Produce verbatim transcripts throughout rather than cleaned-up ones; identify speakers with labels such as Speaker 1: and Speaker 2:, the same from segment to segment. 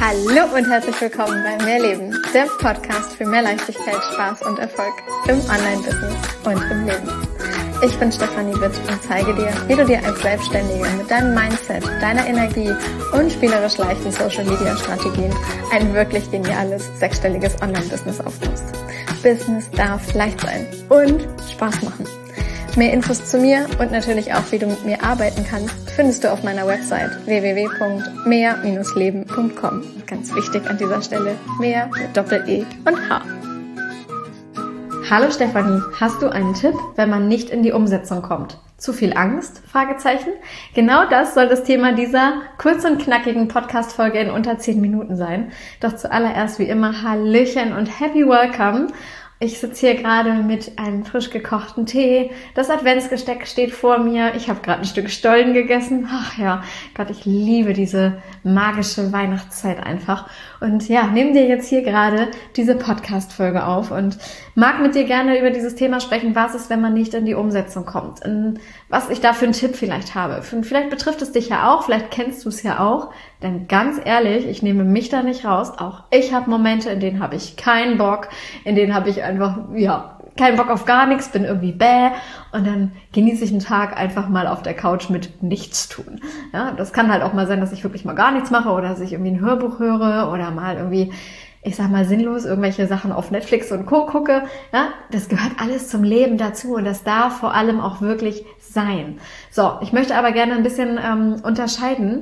Speaker 1: Hallo und herzlich willkommen bei Mehrleben, der Podcast für mehr Leichtigkeit, Spaß und Erfolg im Online-Business und im Leben. Ich bin Stefanie Witt und zeige dir, wie du dir als Selbstständige mit deinem Mindset, deiner Energie und spielerisch leichten Social-Media-Strategien ein wirklich geniales, sechsstelliges Online-Business aufbaust. Business darf leicht sein und Spaß machen. Mehr Infos zu mir und natürlich auch, wie du mit mir arbeiten kannst, findest du auf meiner Website w w w punkt mehr Bindestrich leben punkt com. Ganz wichtig an dieser Stelle, mehr mit Doppel-E und H.
Speaker 2: Hallo Stefanie, hast du einen Tipp, wenn man nicht in die Umsetzung kommt? Zu viel Angst? Fragezeichen. Genau das soll das Thema dieser kurz und knackigen Podcast-Folge in unter zehn Minuten sein. Doch zuallererst wie immer Hallöchen und Happy Welcome. Ich sitze hier gerade mit einem frisch gekochten Tee. Das Adventsgesteck steht vor mir. Ich habe gerade ein Stück Stollen gegessen. Ach ja, Gott, ich liebe diese magische Weihnachtszeit einfach. Und ja, nehme dir jetzt hier gerade diese Podcast-Folge auf und mag mit dir gerne über dieses Thema sprechen, was ist, wenn man nicht in die Umsetzung kommt. Und was ich da für einen Tipp vielleicht habe. Vielleicht betrifft es dich ja auch, vielleicht kennst du es ja auch. Denn ganz ehrlich, ich nehme mich da nicht raus. Auch ich habe Momente, in denen habe ich keinen Bock, in denen habe ich einfach, ja, keinen Bock auf gar nichts, bin irgendwie bäh und dann genieße ich einen Tag einfach mal auf der Couch mit nichts tun. Ja, das kann halt auch mal sein, dass ich wirklich mal gar nichts mache oder dass ich irgendwie ein Hörbuch höre oder mal irgendwie, ich sag mal sinnlos, irgendwelche Sachen auf Netflix und Co. gucke. Ja, das gehört alles zum Leben dazu und das darf vor allem auch wirklich sein. So, ich möchte aber gerne ein bisschen ähm, unterscheiden.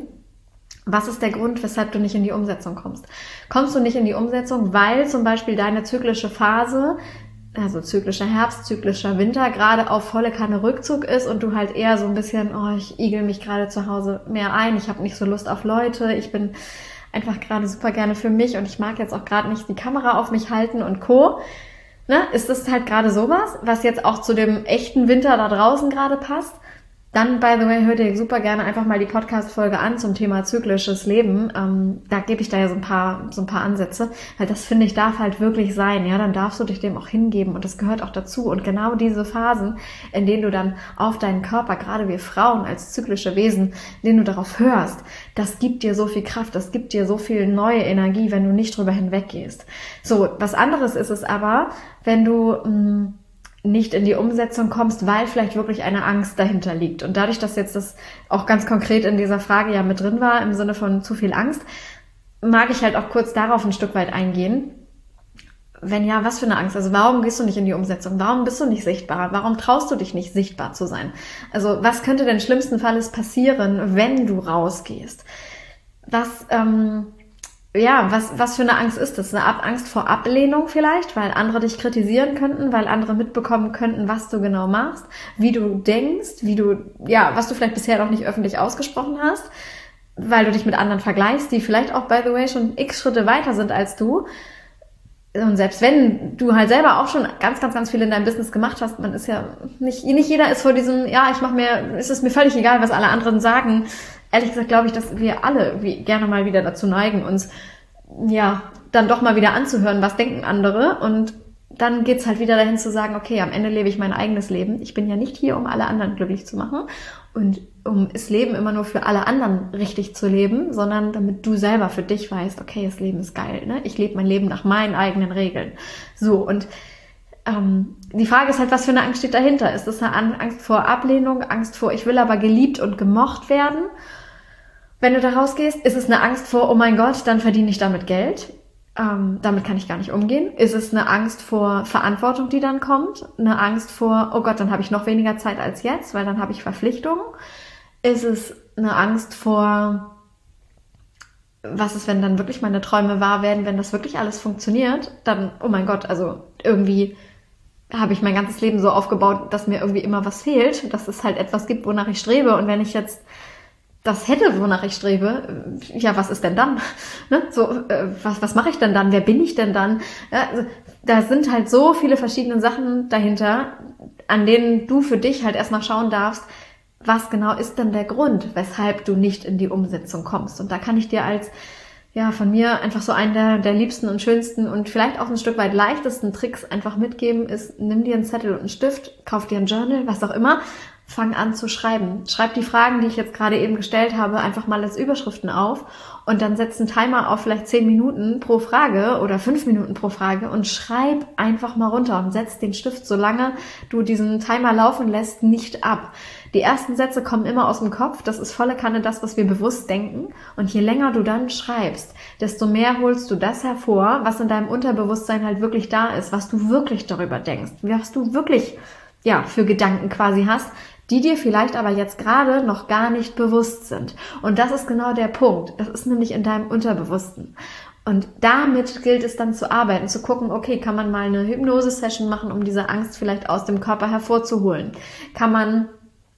Speaker 2: Was ist der Grund, weshalb du nicht in die Umsetzung kommst? Kommst du nicht in die Umsetzung, weil zum Beispiel deine zyklische Phase, also zyklischer Herbst, zyklischer Winter, gerade auf volle Kanne Rückzug ist und du halt eher so ein bisschen, oh, ich igel mich gerade zu Hause mehr ein, ich habe nicht so Lust auf Leute, ich bin einfach gerade super gerne für mich und ich mag jetzt auch gerade nicht die Kamera auf mich halten und Co. Ne? Ist das halt gerade sowas, was jetzt auch zu dem echten Winter da draußen gerade passt? Dann, by the way, hör dir super gerne einfach mal die Podcast-Folge an zum Thema zyklisches Leben. Ähm, da gebe ich da ja so ein paar, so ein paar Ansätze, weil das, finde ich, darf halt wirklich sein. Ja, dann darfst du dich dem auch hingeben und das gehört auch dazu. Und genau diese Phasen, in denen du dann auf deinen Körper, gerade wir Frauen als zyklische Wesen, in denen du darauf hörst, das gibt dir so viel Kraft, das gibt dir so viel neue Energie, wenn du nicht drüber hinweggehst. So, was anderes ist es aber, wenn du mh, nicht in die Umsetzung kommst, weil vielleicht wirklich eine Angst dahinter liegt. Und dadurch, dass jetzt das auch ganz konkret in dieser Frage ja mit drin war, im Sinne von zu viel Angst, mag ich halt auch kurz darauf ein Stück weit eingehen. Wenn ja, was für eine Angst? Also warum gehst du nicht in die Umsetzung? Warum bist du nicht sichtbar? Warum traust du dich nicht, sichtbar zu sein? Also was könnte denn schlimmsten Falles passieren, wenn du rausgehst? Was, ähm, Ja, was was für eine Angst ist das? Eine Ab- Angst vor Ablehnung vielleicht, weil andere dich kritisieren könnten, weil andere mitbekommen könnten, was du genau machst, wie du denkst, wie du, ja, was du vielleicht bisher noch nicht öffentlich ausgesprochen hast, weil du dich mit anderen vergleichst, die vielleicht auch, by the way, schon x Schritte weiter sind als du. Und selbst wenn du halt selber auch schon ganz, ganz, ganz viel in deinem Business gemacht hast, man ist ja, nicht, nicht jeder ist vor diesem, ja, ich mach mir, es ist mir völlig egal, was alle anderen sagen. Ehrlich gesagt glaube ich, dass wir alle wie, gerne mal wieder dazu neigen, uns ja dann doch mal wieder anzuhören, was denken andere. Und dann geht's halt wieder dahin zu sagen, okay, am Ende lebe ich mein eigenes Leben. Ich bin ja nicht hier, um alle anderen glücklich zu machen und um das Leben immer nur für alle anderen richtig zu leben, sondern damit du selber für dich weißt, okay, das Leben ist geil, ne? Ich lebe mein Leben nach meinen eigenen Regeln. So, und ähm, die Frage ist halt, was für eine Angst steht dahinter? Ist das eine Angst vor Ablehnung, Angst vor, ich will aber geliebt und gemocht werden? Wenn du da rausgehst, ist es eine Angst vor, oh mein Gott, dann verdiene ich damit Geld. Ähm, damit kann ich gar nicht umgehen. Ist es eine Angst vor Verantwortung, die dann kommt? Eine Angst vor, oh Gott, dann habe ich noch weniger Zeit als jetzt, weil dann habe ich Verpflichtungen? Ist es eine Angst vor, was ist, wenn dann wirklich meine Träume wahr werden, wenn das wirklich alles funktioniert? Dann, oh mein Gott, also irgendwie habe ich mein ganzes Leben so aufgebaut, dass mir irgendwie immer was fehlt, dass es halt etwas gibt, wonach ich strebe. Und wenn ich jetzt das hätte, wonach ich strebe, ja, was ist denn dann? Ne? So, äh, was, was mache ich denn dann? Wer bin ich denn dann? Ja, also, da sind halt so viele verschiedene Sachen dahinter, an denen du für dich halt erstmal schauen darfst, was genau ist denn der Grund, weshalb du nicht in die Umsetzung kommst. Und da kann ich dir als, ja, von mir einfach so einen der, der liebsten und schönsten und vielleicht auch ein Stück weit leichtesten Tricks einfach mitgeben, ist, nimm dir einen Zettel und einen Stift, kauf dir ein Journal, was auch immer, fang an zu schreiben. Schreib die Fragen, die ich jetzt gerade eben gestellt habe, einfach mal als Überschriften auf und dann setz einen Timer auf vielleicht zehn Minuten pro Frage oder fünf Minuten pro Frage und schreib einfach mal runter und setz den Stift, solange du diesen Timer laufen lässt, nicht ab. Die ersten Sätze kommen immer aus dem Kopf, das ist volle Kanne das, was wir bewusst denken, und je länger du dann schreibst, desto mehr holst du das hervor, was in deinem Unterbewusstsein halt wirklich da ist, was du wirklich darüber denkst, was du wirklich ja für Gedanken quasi hast, die dir vielleicht aber jetzt gerade noch gar nicht bewusst sind. Und das ist genau der Punkt. Das ist nämlich in deinem Unterbewussten. Und damit gilt es dann zu arbeiten, zu gucken, okay, kann man mal eine Hypnose-Session machen, um diese Angst vielleicht aus dem Körper hervorzuholen? Kann man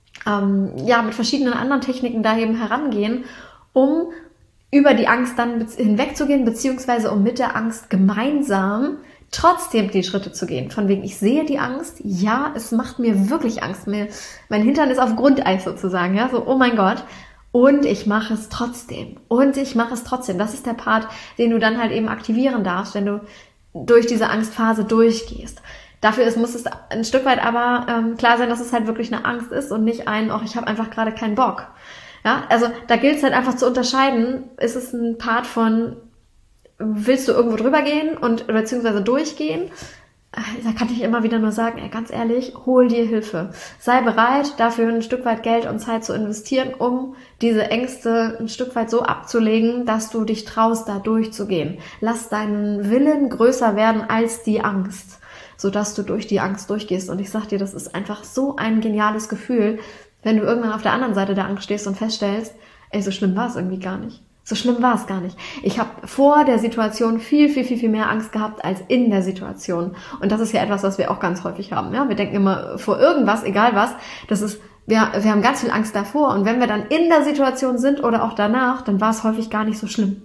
Speaker 2: ähm, ja mit verschiedenen anderen Techniken da eben herangehen, um über die Angst dann hinwegzugehen, beziehungsweise um mit der Angst gemeinsam trotzdem die Schritte zu gehen. Von wegen, ich sehe die Angst, ja, es macht mir wirklich Angst. Mir, mein Hintern ist auf Grundeis sozusagen, ja, so, oh mein Gott. Und ich mache es trotzdem. Und ich mache es trotzdem. Das ist der Part, den du dann halt eben aktivieren darfst, wenn du durch diese Angstphase durchgehst. Dafür ist, muss es ein Stück weit aber ähm, klar sein, dass es halt wirklich eine Angst ist und nicht ein, oh, ich habe einfach gerade keinen Bock. Ja, also da gilt es halt einfach zu unterscheiden, ist es ein Part von, willst du irgendwo drüber gehen und beziehungsweise durchgehen? Da kann ich immer wieder nur sagen, ey, ganz ehrlich, hol dir Hilfe. Sei bereit, dafür ein Stück weit Geld und Zeit zu investieren, um diese Ängste ein Stück weit so abzulegen, dass du dich traust, da durchzugehen. Lass deinen Willen größer werden als die Angst, sodass du durch die Angst durchgehst. Und ich sag dir, das ist einfach so ein geniales Gefühl, wenn du irgendwann auf der anderen Seite der Angst stehst und feststellst, ey, so schlimm war es irgendwie gar nicht. So schlimm war es gar nicht. Ich habe vor der Situation viel, viel, viel, viel mehr Angst gehabt als in der Situation. Und das ist ja etwas, was wir auch ganz häufig haben. Ja, wir denken immer vor irgendwas, egal was. Das ist, wir, wir haben ganz viel Angst davor. Und wenn wir dann in der Situation sind oder auch danach, dann war es häufig gar nicht so schlimm.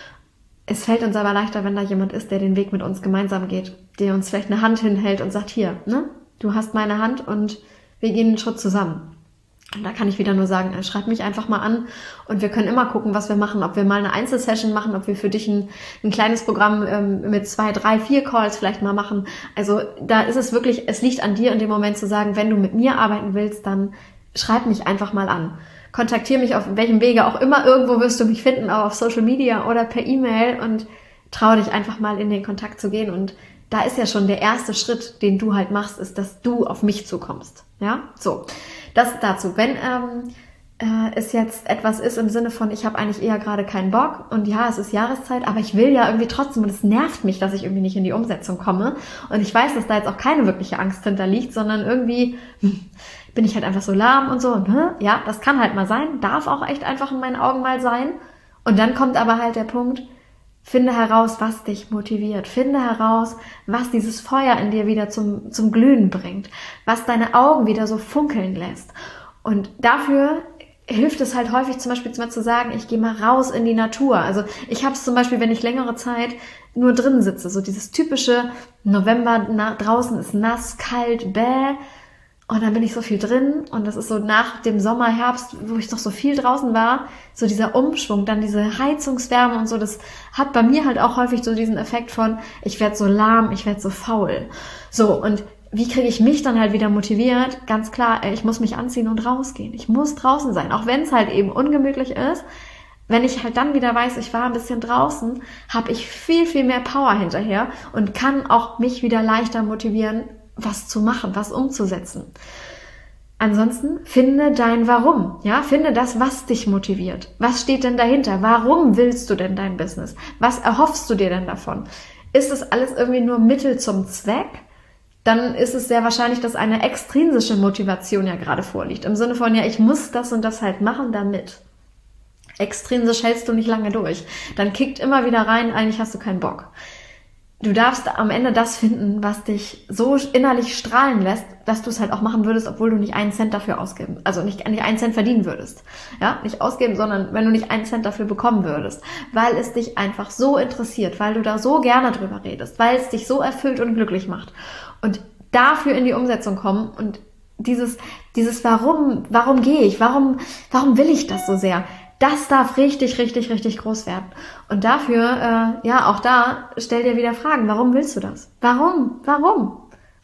Speaker 2: Es fällt uns aber leichter, wenn da jemand ist, der den Weg mit uns gemeinsam geht, der uns vielleicht eine Hand hinhält und sagt, hier, ne, du hast meine Hand und wir gehen einen Schritt zusammen. Und da kann ich wieder nur sagen, schreib mich einfach mal an und wir können immer gucken, was wir machen, ob wir mal eine Einzelsession machen, ob wir für dich ein, ein kleines Programm ähm, mit zwei, drei, vier Calls vielleicht mal machen. Also da ist es wirklich, es liegt an dir in dem Moment zu sagen, wenn du mit mir arbeiten willst, dann schreib mich einfach mal an. Kontaktiere mich auf welchem Wege auch immer, irgendwo wirst du mich finden, auch auf Social Media oder per E-Mail, und trau dich einfach mal in den Kontakt zu gehen. Und da ist ja schon der erste Schritt, den du halt machst, ist, dass du auf mich zukommst. Ja, so. Das dazu. Wenn ähm, äh, es jetzt etwas ist im Sinne von, ich habe eigentlich eher gerade keinen Bock und ja, es ist Jahreszeit, aber ich will ja irgendwie trotzdem und es nervt mich, dass ich irgendwie nicht in die Umsetzung komme und ich weiß, dass da jetzt auch keine wirkliche Angst hinter liegt, sondern irgendwie hm, bin ich halt einfach so lahm und so. Und, hm, ja, das kann halt mal sein, darf auch echt einfach in meinen Augen mal sein. Und dann kommt aber halt der Punkt, finde heraus, was dich motiviert. Finde heraus, was dieses Feuer in dir wieder zum, zum Glühen bringt. Was deine Augen wieder so funkeln lässt. Und dafür hilft es halt häufig zum Beispiel mal zu sagen, ich gehe mal raus in die Natur. Also ich habe es zum Beispiel, wenn ich längere Zeit nur drin sitze. So dieses typische November, na, draußen ist nass, kalt, bäh. Und dann bin ich so viel drin und das ist so nach dem Sommer, Herbst, wo ich doch so viel draußen war, so dieser Umschwung, dann diese Heizungswärme und so, das hat bei mir halt auch häufig so diesen Effekt von, ich werde so lahm, ich werde so faul. So, und wie kriege ich mich dann halt wieder motiviert? Ganz klar, ich muss mich anziehen und rausgehen. Ich muss draußen sein, auch wenn es halt eben ungemütlich ist. Wenn ich halt dann wieder weiß, ich war ein bisschen draußen, habe ich viel, viel mehr Power hinterher und kann auch mich wieder leichter motivieren, was zu machen, was umzusetzen. Ansonsten finde dein Warum, ja, finde das, was dich motiviert. Was steht denn dahinter? Warum willst du denn dein Business? Was erhoffst du dir denn davon? Ist das alles irgendwie nur Mittel zum Zweck? Dann ist es sehr wahrscheinlich, dass eine extrinsische Motivation ja gerade vorliegt. Im Sinne von, ja, ich muss das und das halt machen damit. Extrinsisch hältst du nicht lange durch. Dann kickt immer wieder rein, eigentlich hast du keinen Bock. Du darfst am Ende das finden, was dich so innerlich strahlen lässt, dass du es halt auch machen würdest, obwohl du nicht einen Cent dafür ausgeben, also nicht, nicht einen Cent verdienen würdest. Ja, nicht ausgeben, sondern wenn du nicht einen Cent dafür bekommen würdest. Weil es dich einfach so interessiert, weil du da so gerne drüber redest, weil es dich so erfüllt und glücklich macht. Und dafür in die Umsetzung kommen und dieses, dieses Warum, warum gehe ich, warum, warum will ich das so sehr? Das darf richtig, richtig, richtig groß werden. Und dafür, äh, ja, auch da, stell dir wieder Fragen. Warum willst du das? Warum? Warum?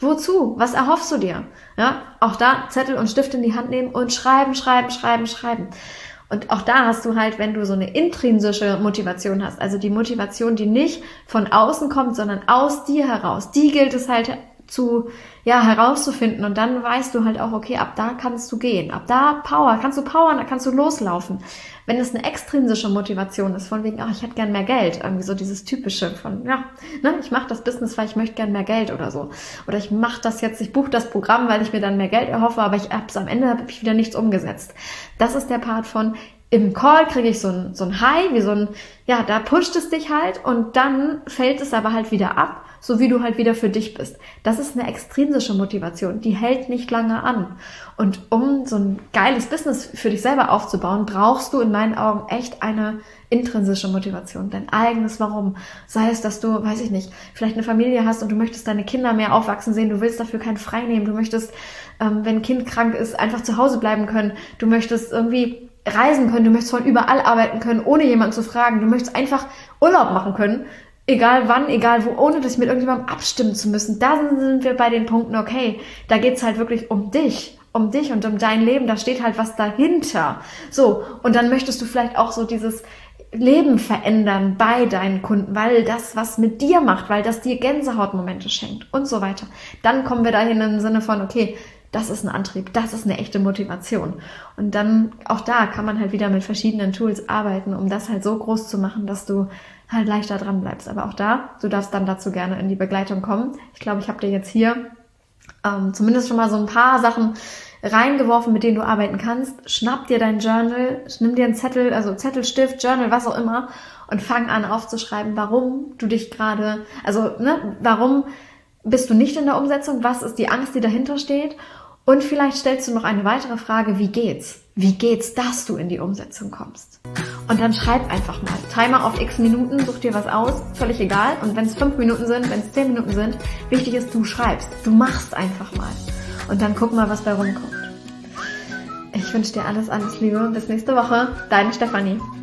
Speaker 2: Wozu? Was erhoffst du dir? Ja, auch da Zettel und Stift in die Hand nehmen und schreiben, schreiben, schreiben, schreiben. Und auch da hast du halt, wenn du so eine intrinsische Motivation hast, also die Motivation, die nicht von außen kommt, sondern aus dir heraus, die gilt es halt zu, ja, herauszufinden. Und dann weißt du halt auch, okay, ab da kannst du gehen. Ab da Power, kannst du powern, da kannst du loslaufen. Wenn es eine extrinsische Motivation ist, von wegen, ach, ich hätte gern mehr Geld, irgendwie so dieses typische von, ja, ne, ich mache das Business, weil ich möchte gern mehr Geld oder so. Oder ich mache das jetzt, ich buche das Programm, weil ich mir dann mehr Geld erhoffe, aber ich hab's am Ende habe ich wieder nichts umgesetzt. Das ist der Part von, im Call kriege ich so ein, so ein High, wie so ein, ja, da pusht es dich halt und dann fällt es aber halt wieder ab, so wie du halt wieder für dich bist. Das ist eine extrinsische Motivation, die hält nicht lange an. Und um so ein geiles Business für dich selber aufzubauen, brauchst du in meinen Augen echt eine intrinsische Motivation, dein eigenes Warum. Sei es, dass du, weiß ich nicht, vielleicht eine Familie hast und du möchtest deine Kinder mehr aufwachsen sehen, du willst dafür keinen frei nehmen, du möchtest, ähm, wenn ein Kind krank ist, einfach zu Hause bleiben können, du möchtest irgendwie reisen können, du möchtest von überall arbeiten können, ohne jemanden zu fragen, du möchtest einfach Urlaub machen können, egal wann, egal wo, ohne dich mit irgendjemandem abstimmen zu müssen. Da sind wir bei den Punkten, okay, da geht's halt wirklich um dich, um dich und um dein Leben, da steht halt was dahinter. So, und dann möchtest du vielleicht auch so dieses Leben verändern bei deinen Kunden, weil das was mit dir macht, weil das dir Gänsehautmomente schenkt und so weiter. Dann kommen wir dahin im Sinne von, okay, das ist ein Antrieb, das ist eine echte Motivation. Und dann, auch da kann man halt wieder mit verschiedenen Tools arbeiten, um das halt so groß zu machen, dass du halt leichter dran bleibst. Aber auch da, du darfst dann dazu gerne in die Begleitung kommen. Ich glaube, ich habe dir jetzt hier ähm, zumindest schon mal so ein paar Sachen reingeworfen, mit denen du arbeiten kannst. Schnapp dir dein Journal, nimm dir einen Zettel, also Zettel, Stift, Journal, was auch immer und fang an aufzuschreiben, warum du dich gerade, also ne, warum bist du nicht in der Umsetzung, was ist die Angst, die dahinter steht. Und vielleicht stellst du noch eine weitere Frage, wie geht's? Wie geht's, dass du in die Umsetzung kommst? Und dann schreib einfach mal. Timer auf x Minuten, such dir was aus, völlig egal. Und wenn es fünf Minuten sind, wenn es zehn Minuten sind, wichtig ist, du schreibst. Du machst einfach mal. Und dann guck mal, was da rumkommt. Ich wünsche dir alles, alles Liebe. Bis nächste Woche. Deine Stefanie.